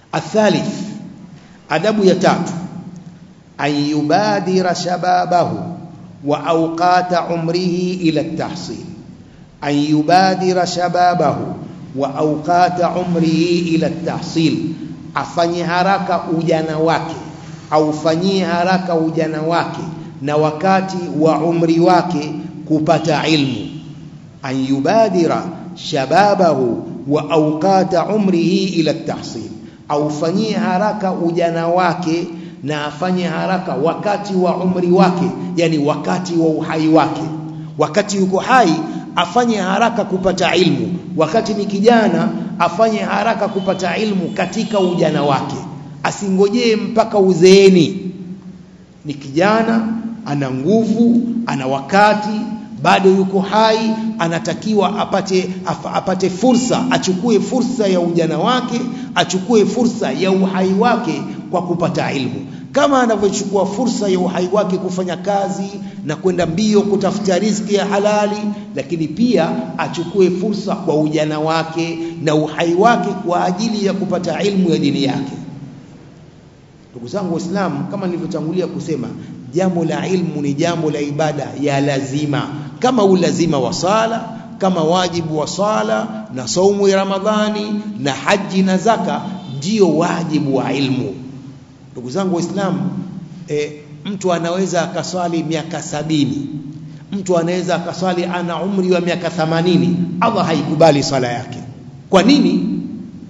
Athalith, adabu ya tatu, an yubadira shababahu wa awqata umrihi ila at-tahsil. An yubadira shababahu wa awqata umrihi ila at-tahsil, afanye haraka ujana wake, aufanyie haraka ujana wake na wakati wa umri wake kupata ilmu. An yubadira shababahu wa awqata umrihi ila at-tahsil, aufanyie haraka ujana wake na afanye haraka wakati wa umri wake, yani wakati wa uhai wake. Wakati yuko hai afanye haraka kupata ilmu, wakati ni kijana afanye haraka kupata ilmu katika ujana wake, asingojee mpaka uzeeni. Ni kijana, ana nguvu, ana wakati, bado yuko hai, anatakiwa apate fursa, achukue fursa ya ujana wake, achukue fursa ya uhai wake kwa kupata ilmu. Kama anavyochukua fursa ya uhai wake kufanya kazi na kwenda mbio kutafuta riziki ya halali, lakini pia achukue fursa kwa ujana wake na uhai wake kwa ajili ya kupata ilmu ya dini yake. Ndugu zangu Waislamu, kama nilivyotangulia kusema, jambo la ilmu ni jambo la ibada ya lazima, kama ulazima wa sala, kama wajibu wa sala na saumu ya Ramadhani na haji na zaka ndio wajibu wa ilmu. Ndugu zangu Waislamu, mtu anaweza akaswali miaka 70, mtu anaweza akaswali ana umri wa miaka 80, Allah haikubali swala yake. Kwa nini?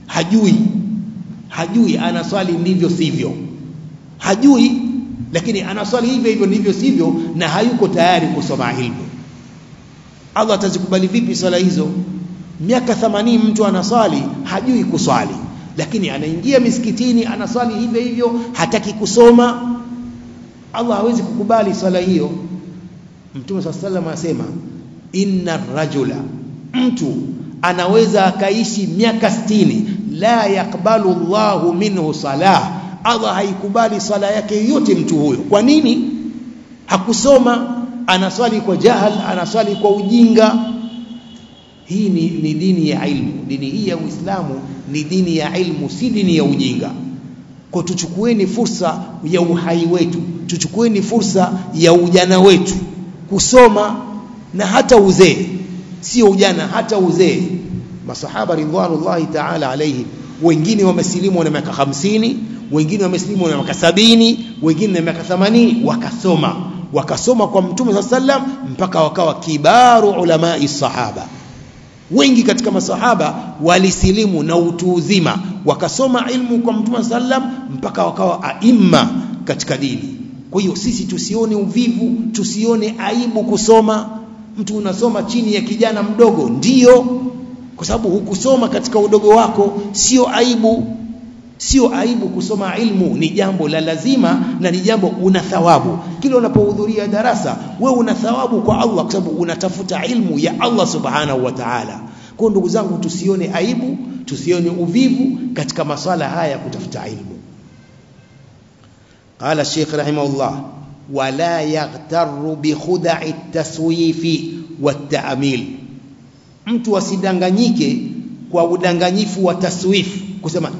Hajui anaswali ndivyo sivyo. Hajui, lakini anaswali hivyo ndivyo sivyo, na hayuko tayari kusoma ilmu. Allah atazikubali vipi swala hizo? Miaka 80 mtu anaswali, hajui kuswali, lakini anaingia misikitini anaswali hivyo, hataki kusoma. Allah hawezi kukubali swala hiyo. Mtume sallallahu alayhi wasallam asema, inna rajula, mtu anaweza akaishi miaka 60, la yakbalu Allahu minhu salah, Allah haikubali sala yake yote mtu huyo. Kwa nini? Hakusoma, anaswali kwa jahal, anaswali kwa ujinga. Hii ni dini ya ilmu. Dini hii ya Uislamu ni dini ya ilmu, si dini ya ujinga. Kwa tuchukueni fursa ya uhai wetu, tuchukueni fursa ya ujana wetu kusoma, na hata uzee, sio ujana, hata uzee. Masahaba ridwanullahi ta'ala alayhim, wengine wamesilimu na miaka 50, wengine wamesilimu na miaka 70, wengine na miaka 80, wakasoma kwa Mtume sallallahu mpaka wakawa kibaru ulamai sahaba. Wengi katika masahaba walisilimu na utu uzima, wakasoma ilmu kwa Mtume sallallahu mpaka wakawa aima katika dini. Kwa hiyo sisi tusione uvivu, tusione aibu kusoma. Mtu unasoma chini ya kijana mdogo, ndio, kwa sababu hukusoma katika udogo wako, sio aibu. Sio aibu kusoma ilmu, ni jambo la lazima na ni jambo una thawabu. Kila unapohudhuria darasa, wewe una thawabu kwa Allah kwa sababu unatafuta ilmu ya Allah subhanahu wa ta'ala. Kwa ndugu zangu, tusione aibu, tusione uvivu katika masala haya kutafuta ilmu. Qala Sheikh rahimahullah, wala yaghtarru bi khuda'i at-taswifi wat-ta'mil. Mtu asidanganyike kwa udanganyifu wa taswif, kusema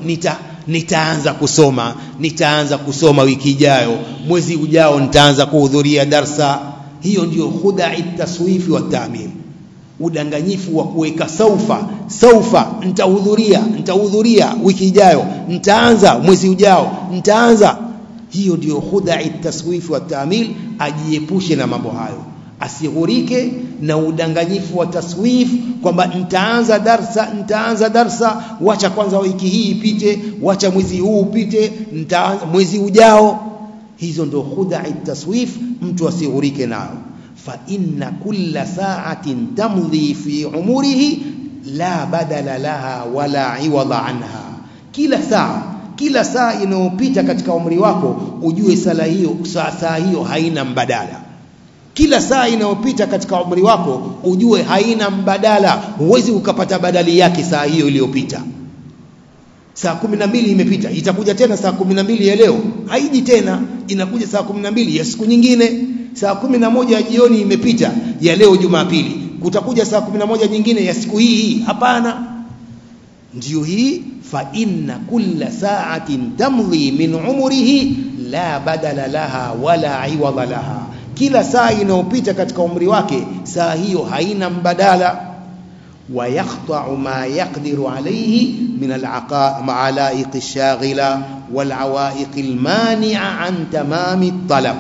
nitaanza kusoma wiki ijayo, mwezi ujao nitaanza kuhudhuria darsa. Hiyo ndio khuda'i taswifi wa ta'mil, udanganyifu wa kuweka saufa, nitahudhuria wiki ijayo, nitaanza mwezi ujao, nitaanza. Hiyo ndio khuda'i taswifi wa ta'mil. Ajiepushe na mambo hayo, asighurike na udanganyifu wa taswif kwamba nitaanza darsa, wacha kwanza wiki hii ipite, wacha mwezi huu upite, nitaanza mwezi ujao. Hizo ndio khuda'i taswif, mtu asighurike nao. Fa inna kulla sa'atin tamdhi fi umurihi la badala laha wala iwada anha. Kila saa inayopita katika umri wako, ujue saa hiyo haina mbadala. Kila saa inayopita katika umri wako ujue haina mbadala, huwezi ukapata badali yake saa hiyo iliyopita. Saa 12 imepita, itakuja tena saa 12 ya leo, haiji tena, inakuja saa 12 ya siku nyingine. Saa 11 ya jioni imepita ya leo Jumapili, kutakuja saa 11 nyingine ya siku hii. Hapana. ndio hii fa inna kulla sa'atin tamdhi min umrihi la badala laha wala iwadha laha, kila saa inayopita katika umri wake saa hiyo haina mbadala. Wa yaqta'u ma yaqdiru alayhi min al-alaiq ash-shaghila wal awaiq al-mani'a an tamami at-talab,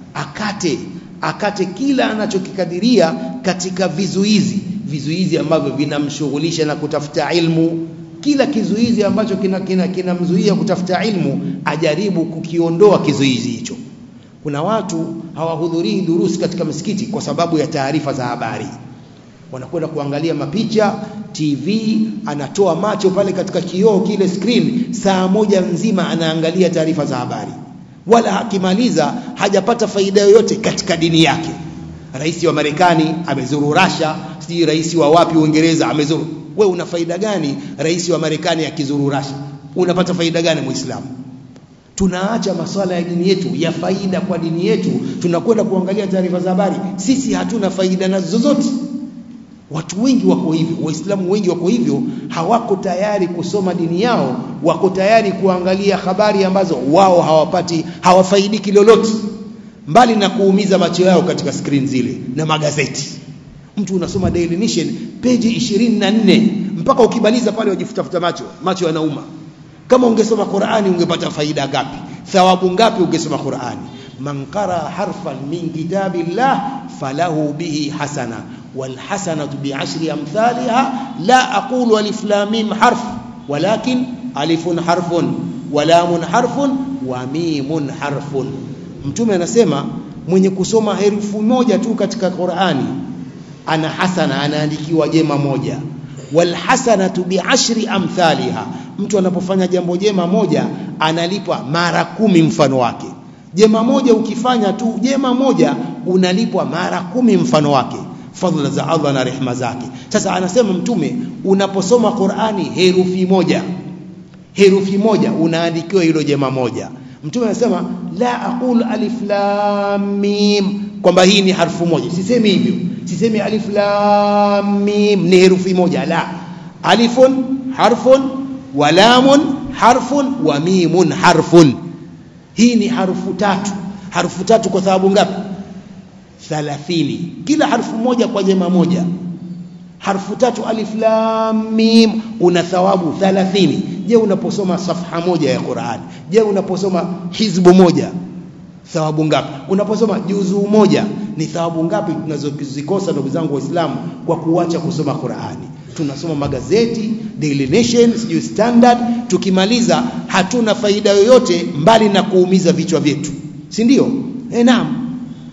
akate kila anachokikadiria katika vizuizi ambavyo vinamshughulisha na kutafuta ilmu. Kila kizuizi ambacho kinamzuia kutafuta ilmu ajaribu kukiondoa kizuizi hicho. Kuna watu hawahudhurii durusi katika msikiti kwa sababu ya taarifa za habari, wanakwenda kuangalia mapicha TV, anatoa macho pale katika kioo kile screen, saa moja nzima anaangalia taarifa za habari, wala hakimaliza hajapata faida yoyote katika dini yake. Rais wa Marekani amezuru Russia, si rais wa wapi Uingereza amezuru. Wewe una faida gani rais wa Marekani akizuru Russia? Unapata faida gani Muislamu? Tunaacha masuala ya dini yetu ya faida kwa dini yetu, tunakwenda kuangalia taarifa za habari. Sisi hatuna faida nazo zozote. Watu wengi wako hivyo, Waislamu wengi wako hivyo, hawako tayari kusoma dini yao, wako tayari kuangalia habari ambazo wao hawafaidiki lolote, mbali na kuumiza macho yao katika screen zile na magazeti. Mtu unasoma Daily Nation page 24 mpaka ukibaliza pale wajifutafuta macho yanauma. Kama ungesoma Qur'ani ungepata faida ngapi? Thawabu ngapi ungesoma Qur'ani? Man qara harfan min kitabillah falahu bihi hasana wal hasanatu bi'ashri amthaliha la aqulu alif lam mim harf walakin alifun harfun wa lamun harfun wa mimun harfun. Mtume anasema mwenye kusoma herufi moja tu katika Qur'ani ana hasana, anaandikiwa jema moja. Wal hasanatu bi'ashri amthaliha, mtu anapofanya jambo jema moja analipwa mara 10 mfano wake. Jema moja ukifanya tu jema moja unalipwa mara 10 mfano wake, fadhila za Allah na rehema zake. Sasa anasema Mtume, unaposoma Qur'ani herufi moja unaandikiwa hilo jema moja. Mtume anasema la aqul alif lam mim, kwamba hii ni harfu moja. Sisemi hivyo, sisemi alif lam mim ni herufi moja, la. Alifun harfun wa lamun harfun wa mimun harfun. Hii ni harfu tatu kwa thawabu ngapi? 30. Kila harfu moja kwa jema moja. Harfu tatu alif lam mim una thawabu 30. Je, unaposoma safha moja ya Qur'an, je unaposoma hizbu moja thawabu ngapi? Unaposoma juzu moja ni thawabu ngapi tunazozikosa ndugu zangu Waislamu kwa kuacha kusoma Qur'ani? Tunasoma magazeti, Daily Nation, Standard, tukimaliza hatuna faida yoyote mbali na kuumiza vichwa vyetu, si ndio? Naam.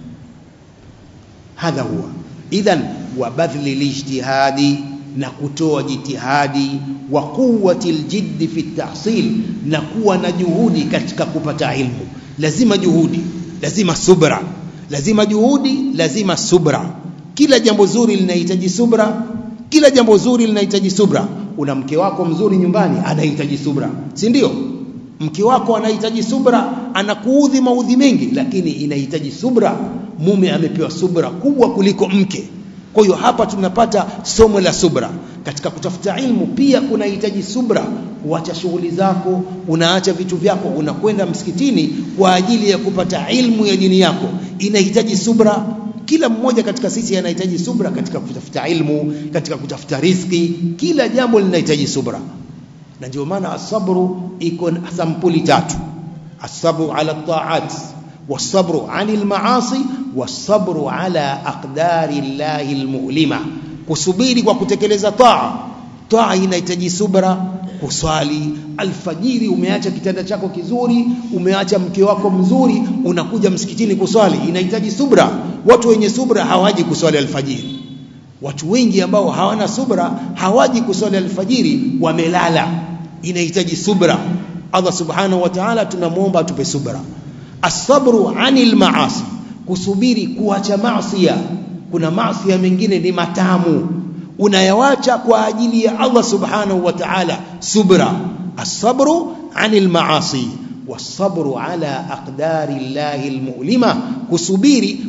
Hadha huwa idhan wa badhli lijtihadi, na kutoa jitihadi, wa quwwati aljiddi fi tahsil, na kuwa na juhudi katika kupata ilmu. Lazima juhudi, lazima subra, lazima juhudi, lazima subra. Kila jambo zuri linahitaji subra, kila jambo zuri linahitaji subra. Una mke wako mzuri nyumbani, anahitaji subra, si ndio? Mke wako anahitaji subra, anakuudhi maudhi mengi, lakini inahitaji subra. Mume amepewa subra kubwa kuliko mke. Kwa hiyo hapa tunapata somo la subra. Katika kutafuta ilmu pia kunahitaji subra. Kuacha shughuli zako, unaacha vitu vyako, unakwenda msikitini kwa ajili ya kupata ilmu ya dini yako, inahitaji subra. Kila mmoja katika sisi anahitaji subra katika kutafuta ilmu, katika kutafuta riziki. Kila jambo linahitaji subra. Na ndio maana asabru iko sampuli 3. Asabru ala taat, wasabru anil maasi, wasabru ala aqdari llahi almu'lima. Kusubiri kwa kutekeleza taa inahitaji subra. Kuswali alfajiri, umeacha kitanda chako kizuri, umeacha mke wako mzuri, unakuja msikitini kuswali, inahitaji subra. Watu wenye subra hawaji kuswali alfajiri. Watu wengi ambao hawana subra hawaji kuswali alfajiri, wamelala. Inahitaji subra. Allah subhanahu wa ta'ala tunamuomba atupe subra. As-sabru 'anil ma'asi, kusubiri kuacha maasi. Kuna maasi mengine ni matamu, unayawacha kwa ajili ya Allah subhanahu wa ta'ala. Subra. As-sabru 'anil ma'asi was-sabru 'ala aqdari llahi al-mu'lima, kusubiri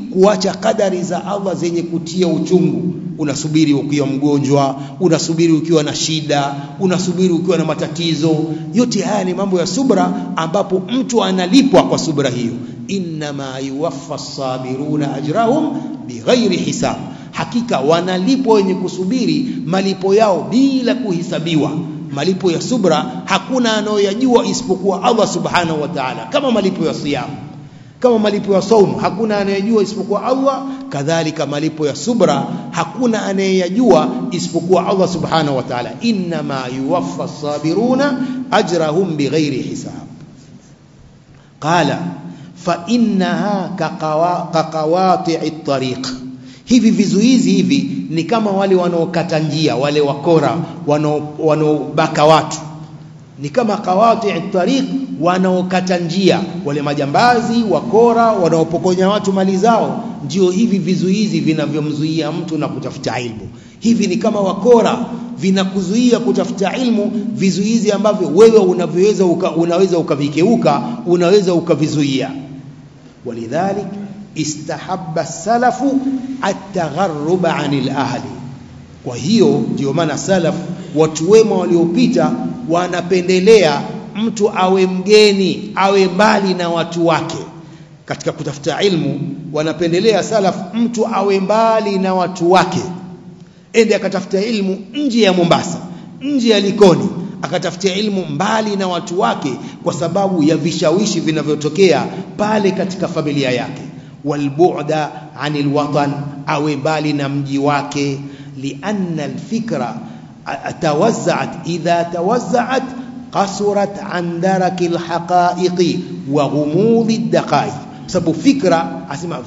kuacha kadari za Allah zenye kutia uchungu. Unasubiri ukiwa mgonjwa, unasubiri ukiwa na shida, unasubiri ukiwa na matatizo. Yote haya ni mambo ya subra ambapo mtu analipwa kwa subra hiyo. Innama yuwaffa as-sabiruna ajrahum bighairi hisab. Hakika wanalipwa wenye kusubiri malipo yao bila kuhisabiwa. Malipo ya subra hakuna anayojua isipokuwa Allah subhanahu wa ta'ala. Kama malipo ya siyam, kama malipo ya saum hakuna anayejua isipokuwa Allah, kadhalika malipo ya subra hakuna anayejua isipokuwa Allah subhanahu wa ta'ala. Innama yuwaffa as-sabiruna ajrahum bighairi hisab. Qala fa innaha kaqawati'i at-tariq. Hivi vizuizi hivi ni kama wale wanaokata njia, wale wakora wanaobaka watu. Ni kama qawati' at-tariq, wanaokata njia, wale majambazi, wakora wanaopokonya watu mali zao. Ndio hivi vizuizi vinavyomzuia mtu na kutafuta ilmu. Hivi ni kama wakora vinakuzuia kutafuta ilmu, vizuizi ambavyo wewe unaweza ukavikeuka, unaweza ukavizuia. Walidhalik istahabba salafu at-tagharrub 'anil ahli. Kwa hiyo ndio maana salaf, watu wema waliopita, wanapendelea mtu awe mgeni, awe mbali na watu wake. Katika kutafuta ilmu wanapendelea salaf mtu awe mbali na watu wake. Ende akatafuta ilmu nje ya Mombasa, nje ya Likoni, akatafuta ilmu mbali na watu wake kwa sababu ya vishawishi vinavyotokea pale katika familia yake. Walbu'da 'anil watan, awe mbali na mji wake. Lianna alfikra tawazza'at, idha tawazza'at qasurat 'an daraki alhaqa'iqi wa ghumudhi ad-daqa'iq. Sababu fikra, asema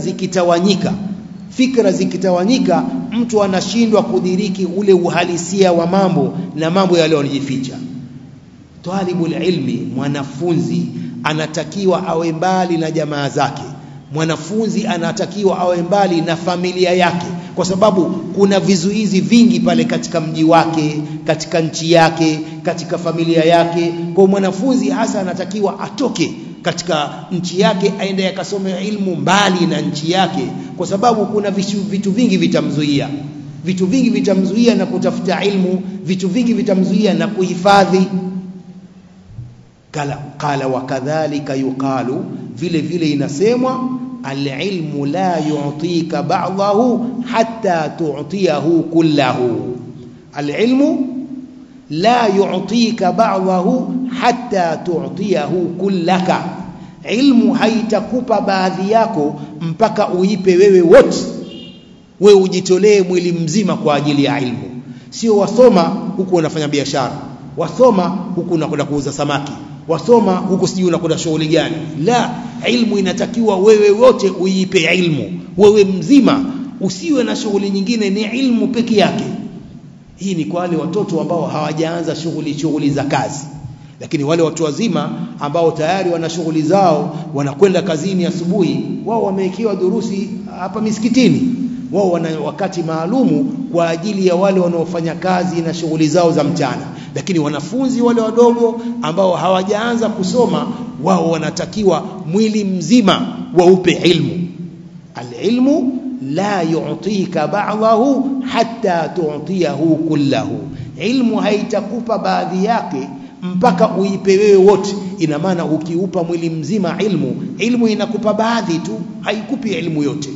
fikra zikitawanyika mtu anashindwa kudiriki ule uhalisia wa mambo na mambo yale yanayojificha. Talibul ilmi, mwanafunzi, anatakiwa awe mbali na jamaa zake. Mwanafunzi anatakiwa awe mbali na familia yake, kwa sababu kuna vizuizi vingi pale katika mji wake, katika nchi yake, katika familia yake. Kwa mwanafunzi hasa anatakiwa atoke katika nchi yake, aende akasome ilmu mbali na nchi yake, kwa sababu kuna vitu vingi vitamzuia. Vitu vingi vitamzuia na kutafuta ilmu, vitu vingi vitamzuia na kuhifadhi. Qala wa kadhalika yuqalu, vile vile inasemwa, al-ilmu la yu'tika ba'dahu hatta tu'tiyahu kullahu. Al-ilmu la yu'tika ba'dahu hatta tu'tiyahu kullaka. Ilmu haitakupa baadhi yako mpaka uipe wewe wote. Wewe ujitolee mwili mzima kwa ajili ya ilmu. Sio wasoma huku unafanya biashara, wasoma huku unakwenda kuuza samaki, wasoma huku sijui unakwenda shughuli gani. La, ilmu inatakiwa wewe wote uipe ilmu, wewe mzima, usiwe na shughuli nyingine, ni ilmu peke yake. Hii ni kwa wale watoto ambao hawajaanza shughuli za kazi. Lakini wale watu wazima ambao tayari wana shughuli zao, wanakwenda kazini asubuhi, wao wamewekewa durusi hapa misikitini. Wao wana wakati maalumu kwa ajili ya wale wanaofanya kazi na shughuli zao za mchana. Lakini wanafunzi wale wadogo ambao hawajaanza kusoma, wao wanatakiwa mwili mzima waupe ilmu. Al-ilmu la yu'tika ba'dahu hatta tu'tiyahu kullahu. Ilmu haitakupa baadhi yake mpaka uipe wewe wote. Ina maana ukiupa mwili mzima ilmu inakupa baadhi tu, haikupi ilmu yote.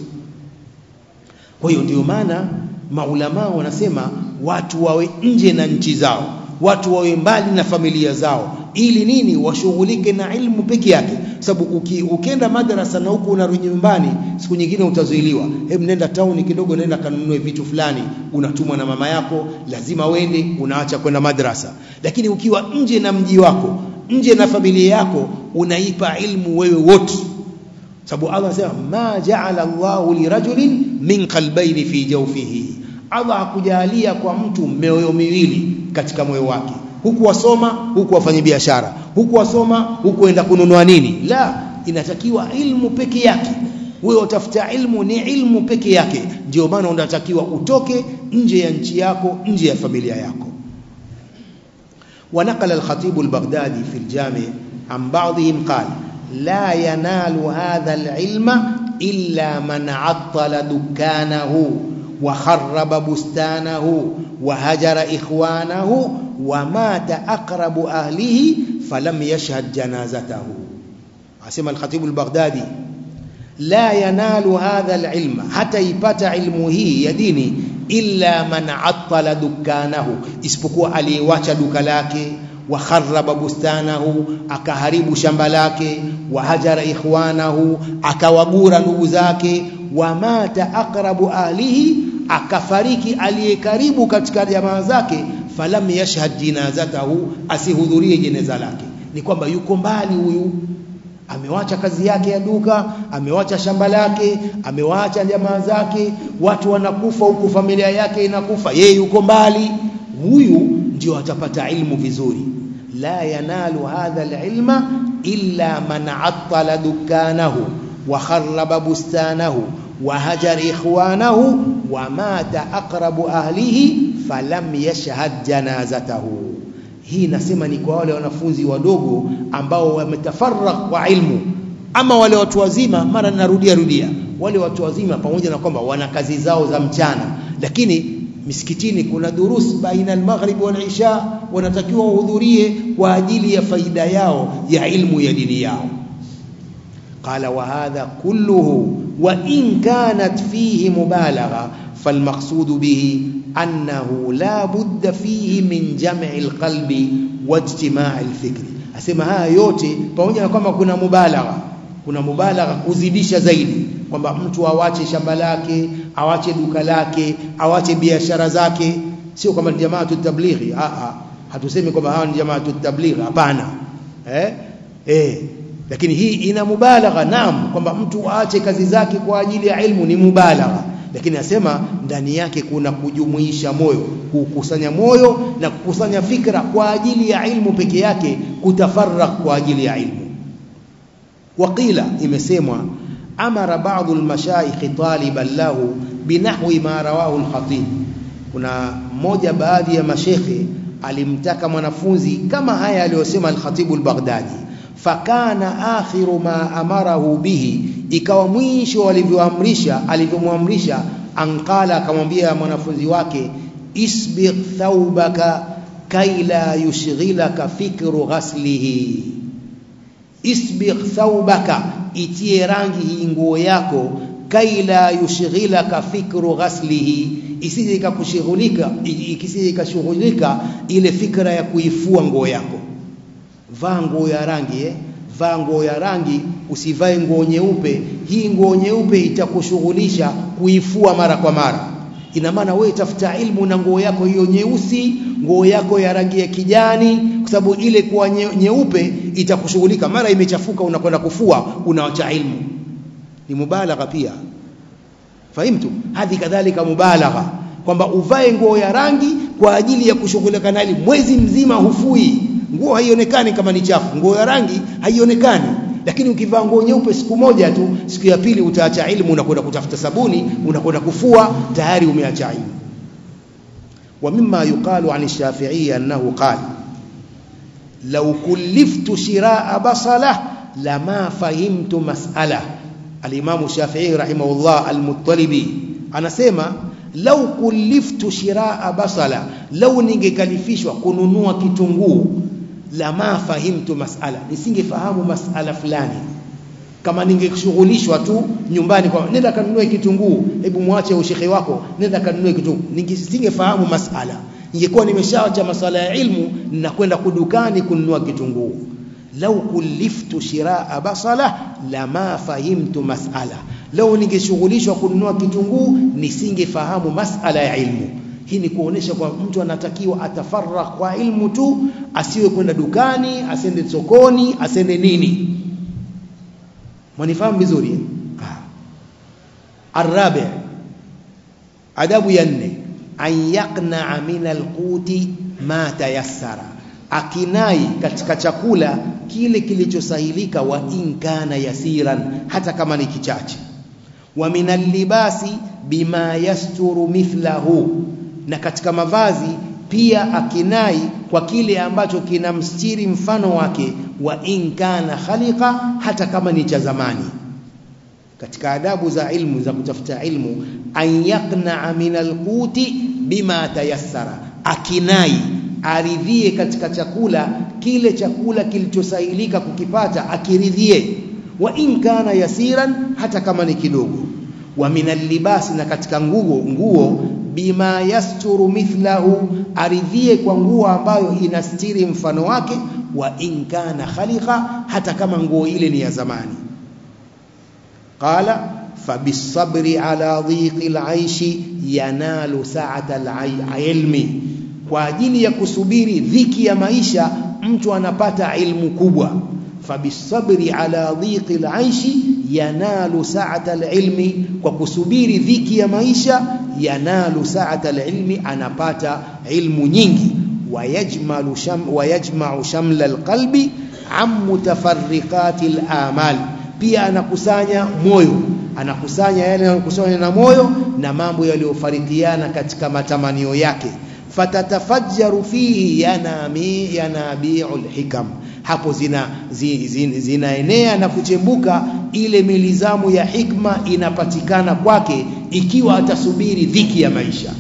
Kwa hiyo ndio maana maulama wanasema watu wawe nje na nchi zao, watu wawe mbali na familia zao. Ili nini? Washughulike na ilmu peke yake. Sababu ukienda madrasa na huko unarudi nyumbani, siku nyingine utazuiliwa. Hebu nenda town kidogo, nenda kanunue vitu fulani, unatumwa na mama yako, lazima uende, unaacha kwenda madrasa. Lakini ukiwa nje na mji wako, nje na familia yako, unaipa ilmu wewe wote. Sababu Allah anasema ma ja'ala Allahu li rajulin min qalbayni fi jawfihi. Allah hakujalia kwa mtu mioyo miwili katika moyo wake. Huku wasoma, huku wafanya biashara, huku wasoma, huku enda kununua nini. La, inatakiwa ilmu peke yake. Wewe utafuta ilmu, ni ilmu peke yake. Ndio maana unatakiwa utoke nje ya nchi yako, nje ya familia yako. ونقل الخطيب البغدادي في الجامع عن بعضهم قال لا ينال هذا العلم illa man attala dukanahu wa kharraba bustanahu wa hajara ikhwanahu wa mata aqrabu ahlihi falam yashhad janazatahu. Asema al-Khatib al-Baghdadi, la yanalu hadha al-ilma, hata ipata ilmu hii ya dini, illa man attala dukanahu, isipokuwa aliyewacha duka lake, wa kharraba bustanahu, akaharibu shamba lake, wa hajara ikhwanahu, akawagura ndugu zake, wa mata aqrabu ahlihi, akafariki aliyekaribu katika jamaa zake, falam yashhad jinazatahu, asihudhurie jeneza lake. Ni kwamba yuko mbali huyu, amewacha kazi yake ya duka, amewacha shamba lake, amewacha jamaa zake, watu wanakufa huku, familia yake inakufa, yeye yuko mbali. Huyu ndio atapata ilmu vizuri. La yanalu hadha alilma illa man attala dukanahu wa kharraba bustanahu wa hajara ikhwanahu wa mata aqrabu ahlihi falam yashhad janazatahu. Hii nasema ni kwa wale wanafunzi wadogo ambao wametafarrak kwa ilmu. Ama wale watu wazima, mara narudia, wale watu wazima pamoja na kwamba wana kazi zao za mchana, lakini misikitini kuna durus baina al-maghrib wal isha, wanatakiwa wahudhurie kwa ajili ya faida yao ya ilmu ya dini yao. Qala wa hadha kulluhu wa in kanat fihi mubalagha falmaqsud bihi annahu la budda fihi min jam'i al-qalbi wa ijtima' al-fikri. Asema haya yote pamoja na kwamba kuna mubalagha kuzidisha zaidi, kwamba mtu awache shamba lake, awache duka lake, awache biashara zake. Sio kama jamaatu tablighi, hatusemi kwamba hawa ni jamaatu tablighi, hapana. Lakini hii ina mubalagha, naam, kwamba mtu aache kazi zake kwa ajili ya ilmu ni mubalagha, lakini nasema ndani yake kuna kujumuisha moyo, kukusanya moyo na kukusanya fikra kwa ajili ya ilmu peke yake, kutafarrak kwa ajili ya ilmu. Waqila, imesemwa, amara ba'dhu al-mashayikh taliban lahu binahwi ma rawahu al-Khatib. Kuna mmoja baadhi ya mashekhe alimtaka mwanafunzi kama haya aliyosema al-Khatib al-Baghdadi, fakana akhiru ma amarahu bihi, ikawa mwisho alivyomwamrisha anqala, akamwambia mwanafunzi wake, isbigh thawbaka kaila yushghilaka fikru ghaslihi. Isbigh thawbaka, itie rangi hii nguo yako, kaila yushghilaka fikru ghaslihi, isije ikashughulika ile fikra ya kuifua nguo yako. Vaa nguo ya rangi, vaa nguo ya rangi, usivae nguo nyeupe. Hii nguo nyeupe itakushughulisha kuifua mara kwa mara. Ina maana wewe tafuta ilmu na nguo yako hiyo nyeusi, nguo yako ya rangi ya kijani, kwa sababu ile kwa nyeupe itakushughulika, mara imechafuka unakwenda kufua, unaacha ilmu. Ni mubalagha pia. Fahimtu? Hadi kadhalika mubalagha, kwamba uvae nguo ya rangi kwa ajili ya kushughulika na ilmu. Mwezi mzima hufui, nguo haionekani kama ni chafu, nguo ya rangi haionekani. Lakini ukivaa nguo nyeupe siku moja tu, siku ya pili utaacha ilmu, unakwenda kutafuta sabuni, unakwenda kufua, tayari umeacha ilmu. Wa mimma yuqalu an ash-Shafi'i annahu qala law kulliftu shira'a basala lama fahimtu mas'ala. Al-Imam Shafi'i rahimahullah al-Muttalibi anasema, law kulliftu shira'a basala, law ningekalifishwa kununua kitunguu, lama fahimtu mas'ala, nisingefahamu mas'ala fulani. Kama ningeshughulishwa tu nyumbani kwa nenda kanunue kitunguu, hebu muache ushekhe wako, nenda kanunue kitunguu, nisingefahamu mas'ala. Ningekuwa nimeshaacha masala ya ilmu, ninakwenda kudukani kununua kitunguu. Law kulliftu shira'a basala lama fahimtu mas'ala, law ningeshughulishwa kununua kitunguu nisingefahamu mas'ala ya ilmu. Hii ni kuonesha kwa mtu anatakiwa atafarrak kwa ilmu tu, asiwe kwenda dukani, asende sokoni, asende nini. Mwanifahamu vizuri? Arabi, adabu ya 4, an yaqna'a min alquti ma tayassara, akinai katika chakula kile kilichosahilika, wa in kana yasiran, hata kama ni kichache. Wa min allibasi bima yasturu mithlahu, na katika mavazi pia akinai kwa kile ambacho kinamstiri mfano wake, wa in kana khaliqa, hata kama ni cha zamani. katika adabu za ilmu, za kutafuta ilmu, an yaqna'a min alquti bima tayassara, akinai, aridhie katika chakula, kile chakula kilichosahilika kukipata akiridhie, wa in kana yasiran, hata kama ni kidogo. Wa min allibasi, na katika nguo, bima yasturu mithlahu, aridhie kwa nguo ambayo inastiri mfano wake, wa in kana khaliqa, hata kama nguo ile ni ya zamani. Qala fabisabri ala dhiqil aishi yanalu sa'atal ilmi, kwa ajili ya kusubiri dhiki ya maisha mtu anapata ilmu kubwa. Fabisabri ala dhiqil aishi yanalu sa'atal ilmi, kwa kusubiri dhiki ya maisha, yanalu sa'atal ilmi, anapata ilmu nyingi. Wayajma'u shamla alqalbi am mutafarriqatil amal, pia anakusanya moyo, anakusanya yale yanayokusanya na moyo na mambo yaliyofarikiana katika matamanio yake. Fatatafajjaru fihi yanabi'ul hikam, hapo zinaenea na kuchembuka ile milizamu ya hikma inapatikana kwake, ikiwa atasubiri dhiki ya maisha.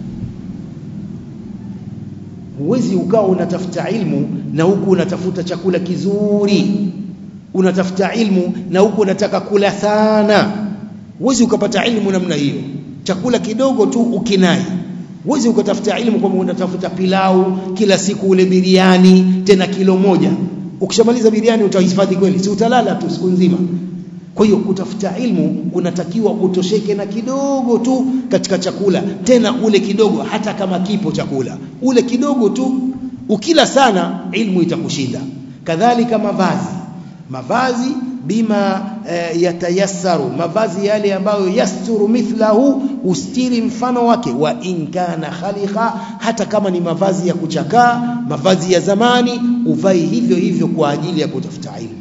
Huwezi ukawa unatafuta ilmu na huku unatafuta chakula kizuri, unatafuta ilmu na huku unataka kula sana. Huwezi ukapata ilmu namna hiyo, chakula kidogo tu ukinai. Huwezi ukatafuta ilmu kama unatafuta pilau kila siku, ule biriani tena kilo moja. Ukishamaliza biriani utahifadhi kweli? Si utalala tu siku nzima. Kwa hiyo kutafuta ilmu unatakiwa utosheke na kidogo tu katika chakula, tena ule kidogo hata kama kipo chakula, ule kidogo tu. Ukila sana ilmu itakushinda. Kadhalika mavazi bima yatayassaru, mavazi yale ambayo yasturu mithlahu, ustiri mfano wake. Wa in kana khaliqa, hata kama ni mavazi ya kuchakaa, mavazi ya zamani, uvai hivyo hivyo kwa ajili ya kutafuta ilmu.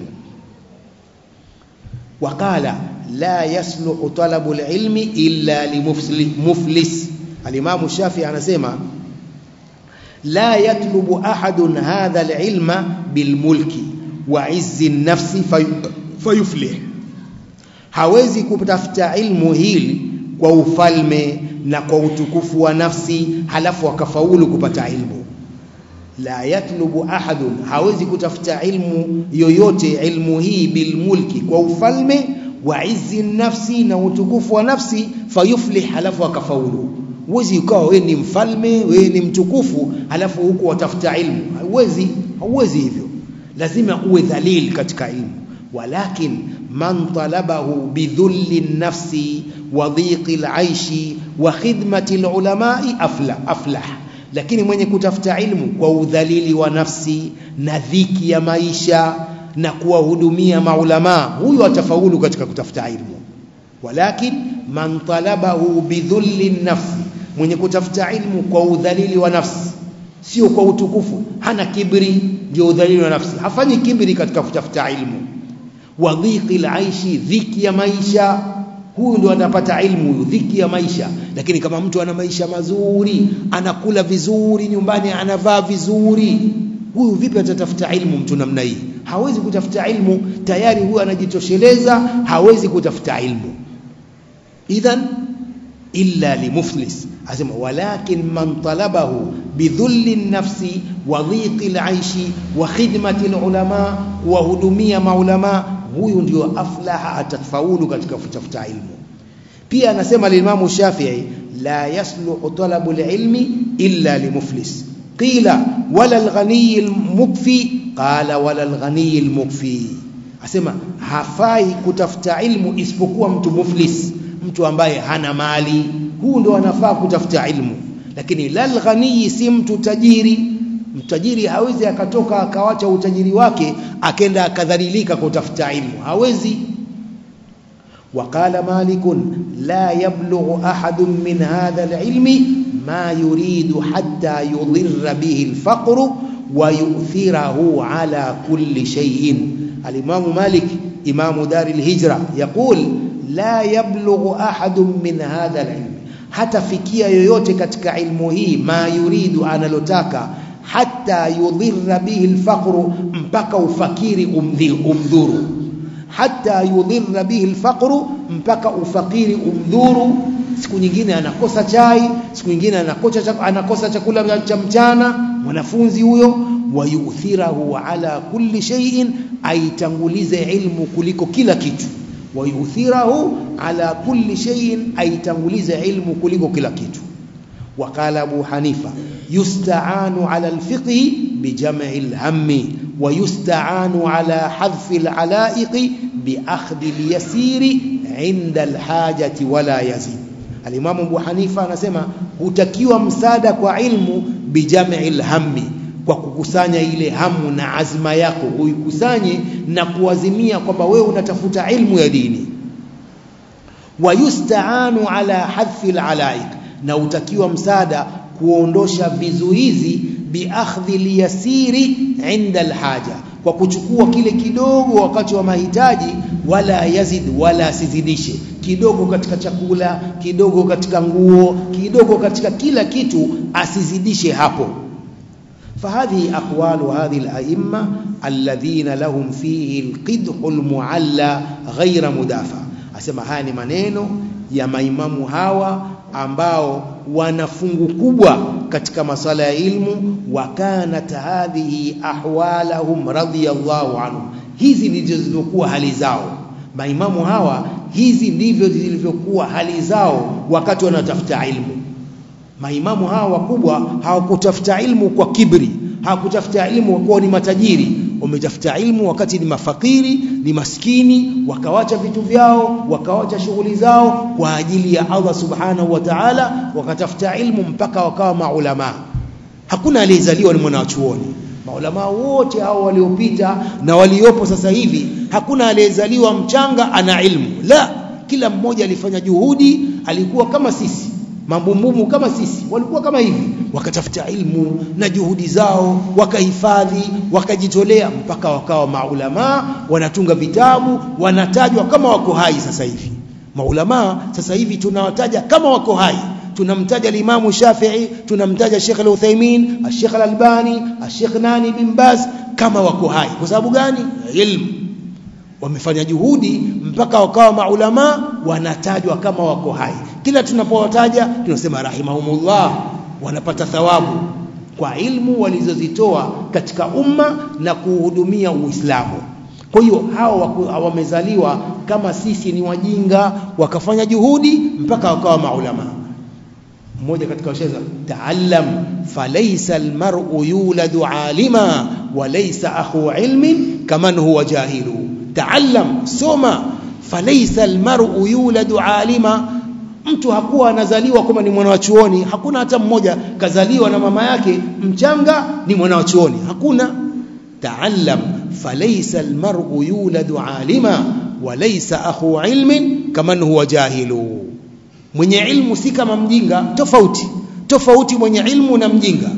Waqala la yasluhu talabu alilmi illa limuflis. Al-Imam Shafi'i anasema la yatlubu ahadun hadha alilma bilmulki wa izzi nafsi fayuflih, hawezi kutafuta ilmu hili kwa ufalme na kwa utukufu wa nafsi halafu akafaulu kupata ilmu. La yatlubu ahadun, hawezi kutafuta ilmu yoyote, ilmu hii bilmulki, kwa ufalme, wa izzi nafsi, na utukufu wa nafsi, fayuflih, halafu akafaulu. Huwezi ukawa wewe ni mfalme, wewe ni mtukufu halafu huku watafuta ilmu. Hauwezi hivyo, lazima uwe dhalil katika ilmu. Walakin man talabahu bidhulli nafsi wa dhiqil aishi wa khidmati ulamai aflah. Lakini mwenye kutafuta ilmu kwa udhalili wa nafsi na dhiki ya maisha na kuwahudumia maulama, huyo atafaulu katika kutafuta ilmu. Walakin man talabahu bidhulli nafsi, mwenye kutafuta ilmu kwa udhalili wa nafsi, sio kwa utukufu, hana kibri, ndio udhalili wa nafsi, hafanyi kibri katika kutafuta ilmu. Wa dhiqil aishi, dhiki ya maisha, huyu ndio anapata ilmu, dhiki ya maisha. Lakini kama mtu ana maisha mazuri, anakula vizuri nyumbani, anavaa vizuri, huyu vipi atatafuta ilmu? Mtu namna hii hawezi kutafuta ilmu, tayari huyu anajitosheleza, hawezi kutafuta ilmu. Idhan illa limuflis. Asema walakin man talabahu bidhulli nafsi wa dhiqil aishi wa khidmati ulama, wa hudumia maulama, huyu ndio aflaha, atafaulu katika kutafuta ilmu. Pia anasema al-Imam Shafi'i la yasluhu talabu al-ilmi illa limuflis. Qila wala al-ghani al-mukfi, qala wala al-ghani al-mukfi. Asema hafai kutafuta ilmu isipokuwa mtu muflis, mtu ambaye hana mali, huyu ndio anafaa kutafuta ilmu. Lakini la al-ghani, si mtu tajiri. Mtajiri hawezi akatoka akawacha utajiri wake akenda akadhalilika kutafuta ilmu, hawezi. Waqala Malikun la yablughu ahadun min hadha al-ilmi ma yuridu hatta yudhirra bihi al-faqru wa yu'thirahu ala kulli shay'in. Al-Imam Malik, Imam Dar al-Hijra, yaqul la yablughu ahadun min hadha al-ilmi, hata fikia yoyote katika ilmu hii, ma yuridu, analotaka, hatta yudhirra bihi al-faqru, mpaka ufakiri umdhuru. Hatta yudhirra bihi al-faqru, mpaka ufakiri umdhuru. Siku nyingine anakosa chai, siku nyingine anakosa chakula cha mchana mwanafunzi huyo. Wayuthirahu ala kulli shay'in, aitangulize ilmu kuliko kila kitu. Wayuthirahu ala kulli shay'in, aitangulize ilmu kuliko kila kitu. وقال أبو حنيفة يستعان على الفقه بجمع الهم ويستعان على حذف العلائق بأخذ اليسير عند الحاجة ولا يزيد. الإمام أبو حنيفة anasema hutakiwa msaada kwa ilmu bijam'il hammi, kwa kukusanya ile hamu na azma yako, uikusanye na kuazimia kwamba wewe unatafuta ilmu ya dini. Wayustaanu ala hadfi alalaik, na utakiwa msaada kuondosha vizuizi biakhdhi liyasiri inda alhaja, kwa kuchukua kile kidogo wakati wa mahitaji, wala yazid, wala sizidishe. Kidogo katika chakula, kidogo katika nguo, kidogo katika kila kitu, asizidishe hapo. فهذه أقوال هذه الأئمة الذين لهم فيه القدح المعلى غير مدافع. أسمى هاني maneno ya maimamu hawa ambao wanafungu kubwa katika masala ya ilmu. Wakanat hadhihi ahwalahum radiyallahu anhum, hizi ndizo zilizokuwa hali zao maimamu hawa, hizi ndivyo zilivyokuwa hali zao wakati wanatafuta ilmu. Maimamu hawa wakubwa hawakutafuta ilmu kwa kibri, hawakutafuta ilmu kwa ni matajiri. Wametafuta ilmu wakati ni mafakiri, ni maskini, wakawacha vitu vyao, wakawacha shughuli zao kwa ajili ya Allah subhanahu wa ta'ala, wakatafuta ilmu mpaka wakawa maulama. Hakuna aliyezaliwa ni mwanachuoni. Maulama wote hao waliopita na waliopo sasa hivi, hakuna aliyezaliwa mchanga ana ilmu. La, kila mmoja alifanya juhudi, alikuwa kama sisi, mambumbumu kama sisi, walikuwa kama hivi, wakatafuta ilmu na juhudi zao, wakahifadhi, wakajitolea mpaka wakawa maulama, wanatunga vitabu, wanatajwa kama wako hai sasa hivi. Maulama sasa hivi tunawataja kama wako hai. Tunamtaja Imam Shafi'i, tunamtaja Sheikh Al-Uthaymeen, Sheikh Al-Albani, Sheikh Nani bin Baz kama wako hai. Kwa sababu gani? Ilmu. Wamefanya juhudi mpaka wakawa maulama, wanatajwa kama wako hai. Kila tunapowataja tunasema rahimahumullah, wanapata thawabu kwa ilmu walizozitoa katika umma na kuhudumia Uislamu. Kwa hiyo hao wamezaliwa kama sisi ni wajinga, wakafanya juhudi mpaka wakawa maulama. Mmoja katika washairi, ta'allam falaysa almar'u yuladu alima wa laysa akhu ilmin kaman huwa jahilu. Ta'allam, soma, falaysa almar'u yuladu alima. Mtu hakuwa anazaliwa kama ni mwanachuoni. Hakuna hata mmoja kazaliwa na mama yake mchanga ni mwanachuoni, hakuna. Ta'allam falaysa almar'u yuladu alima wa laysa akhu ilmin kaman huwa jahilu. Mwenye ilmu si kama mjinga, tofauti mwenye ilmu na mjinga.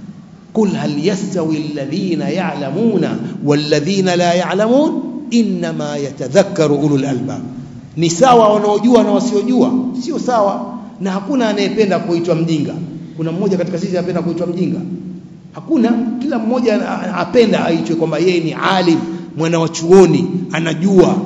Kul hal yastawi alladhina ya'lamuna walladhina la ya'lamun inma yatadhakkaru ulul albab. Ni sawa wanaojua na wasiojua? Sio sawa. Na hakuna anayependa kuitwa mjinga. Kuna mmoja katika sisi anapenda kuitwa mjinga? Hakuna. Kila mmoja apenda aitwe kwamba yeye ni alim, mwana wa chuoni, anajua.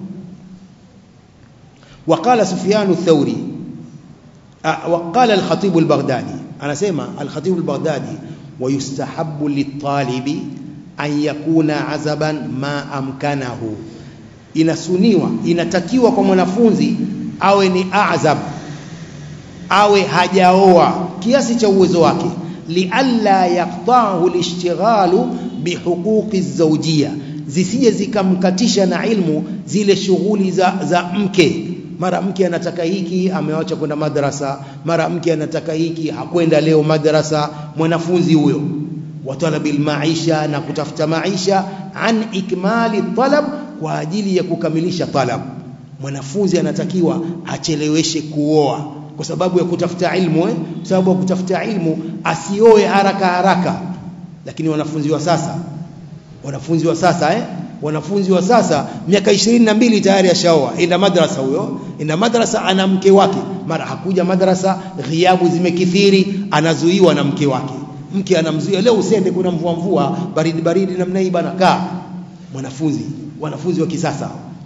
وقال سفيان الثوري وقال الخطيب البغدادي, anasema al-Khatib al-Baghdadi, ويستحب للطالب أن يكون عزبا ما أمكنه. Inasuniwa, inatakiwa kwa mwanafunzi awe ni azab, awe hajaoa kiasi cha uwezo wake, lialla yaqta'u lishtighalu bihuquqi zawjiyya, zisije zikamkatisha na ilmu zile shughuli za mke. Mara mke anataka hiki, ameacha kwenda madrasa, mara mke anataka hiki, hakwenda leo madrasa. Mwanafunzi huyo watalabil maisha, na kutafuta maisha, an ikmali talab, kwa ajili ya kukamilisha talab. Mwanafunzi anatakiwa acheleweshe kuoa kwa sababu ya kutafuta ilmu, kwa sababu ya kutafuta ilmu asioe haraka. Lakini wanafunzi wa sasa miaka 22 tayari ashaoa. Enda madrasa huyo, enda madrasa, ana mke wake, mara hakuja madrasa, ghiabu zimekithiri, anazuiwa na mke wake. Mke anamzuia, leo usiende, kuna mvua baridi namna hii bana, kaa. Wanafunzi wa kisasa.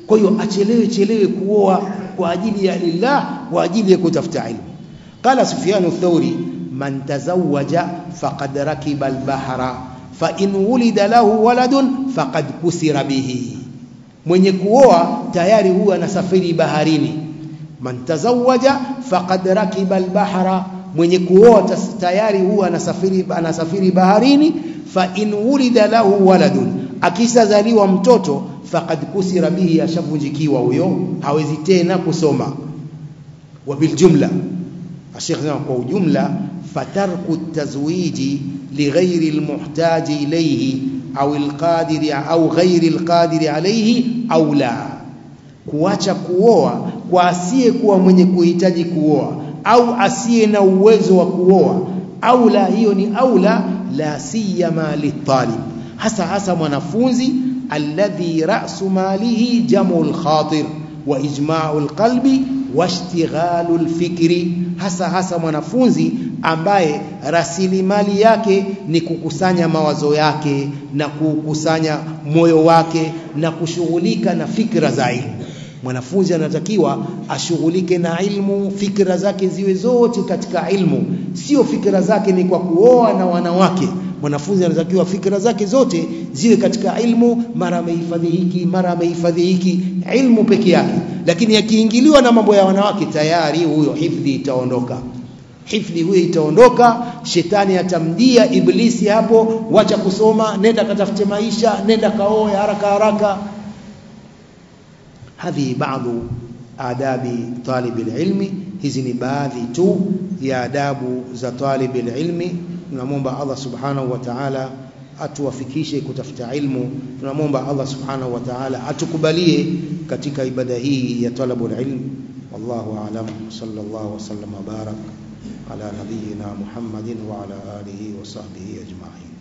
Kwa hiyo achelewe kuoa kwa ajili ya lillah, kwa ajili ya kutafuta ilmu. Qala Sufyan ath-Thawri, man tazawwaja faqad rakiba al-bahra fa in wulida lahu waladun faqad kusira bihi. Mwenye kuoa tayari huwa anasafiri baharini. Man tazawwaja faqad rakiba al-bahra, mwenye kuoa tayari huwa anasafiri baharini. Fa in wulida lahu waladun, akisazaliwa mtoto faqad kusira bihi, ashavunjikiwa huyo, hawezi tena kusoma. Wa bil jumla, Sheikh anasema kwa ujumla, fatarku at-tazwiji li ghairi al-muhtaji ilayhi au al-qadiri au ghairi al-qadiri alayhi aula. Kuacha kuoa kwa asiye kuwa mwenye kuhitaji kuoa au asiye na uwezo wa kuoa, aula, hiyo ni aula, la siyama litalib, hasa mwanafunzi alladhi ra'su malihi jam'ul khatir wa ijma'ul qalbi wa ishtighalul fikri, hasa mwanafunzi ambaye rasilimali yake ni kukusanya mawazo yake na kukusanya moyo wake na kushughulika na fikra za ilmu. Mwanafunzi anatakiwa ashughulike na ilmu, fikra zake ziwe zote katika ilmu, sio fikra zake ni kwa kuoa na wanawake. Mwanafunzi anatakiwa fikra zake zote ziwe katika ilmu, mara amehifadhi hiki, ilmu peke yake. Lakini akiingiliwa na mambo ya wanawake, tayari huyo hifdhi itaondoka, shetani atamdia, iblisi hapo, wacha kusoma, nenda katafute maisha, nenda kaoe haraka. Hadhi baadhi adabi talib alilmi, hizi ni baadhi tu ya adabu za talib alilmi. Tunamwomba Allah subhanahu wa ta'ala atuwafikishe kutafuta ilmu. Tunamwomba Allah subhanahu wa ta'ala atukubalie katika ibada hii ya talabul ilm. Wallahu a'lam. Sallallahu wa sallam wa barak ala nabiyyina Muhammadin wa ala alihi wa sahbihi ajma'in.